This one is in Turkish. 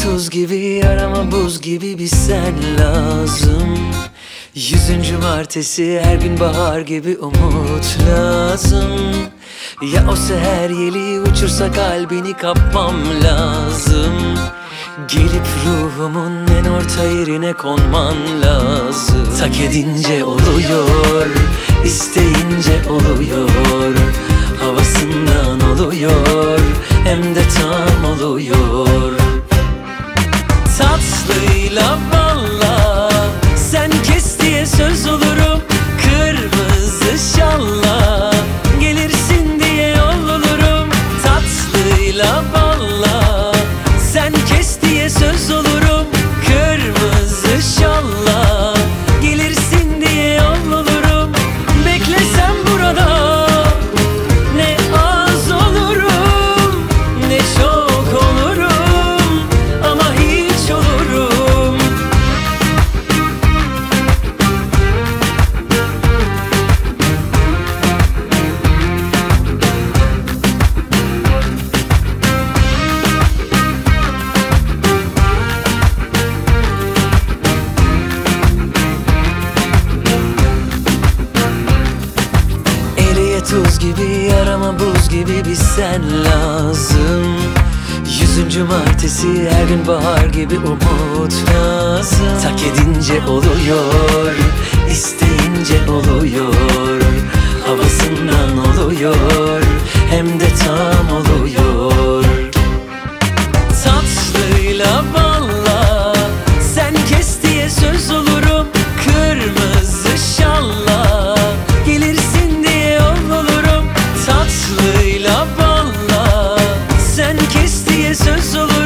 tuz gibi, yarama buz gibi bir sen lazım. 100. martesi, her gün bahar gibi umut lazım. Ya o seher yeli uçursa kalbini kapmam lazım. Gelip ruhumun en orta yerine konman lazım. Tak edince oluyor, isteyince oluyor. Havasından oluyor, hem de tam oluyor. Tatlıyla valla, sen kes diye söz olurum. Kırmızı şalla, gelirsin diye yol olurum. Tatlıyla valla, sen kes diye söz olurum. Kırmızı şalla, gelirsin diye yol olurum. Beklesem burada ne az olurum, ne çok olurum, ama hiç olurum. Tuz gibi, yarama buz gibi bir sen lazım. 100. martesi, her gün bahar gibi umut lazım. Tak edince oluyor, isteyince oluyor. Havasından oluyor, hem de tam oluyor. Tatlıyla valla, sen kes diye söz olurum. Kırmızı şalla, gelirsin diye yol olurum. Tatlıyla valla, sen kes diye söz olurum.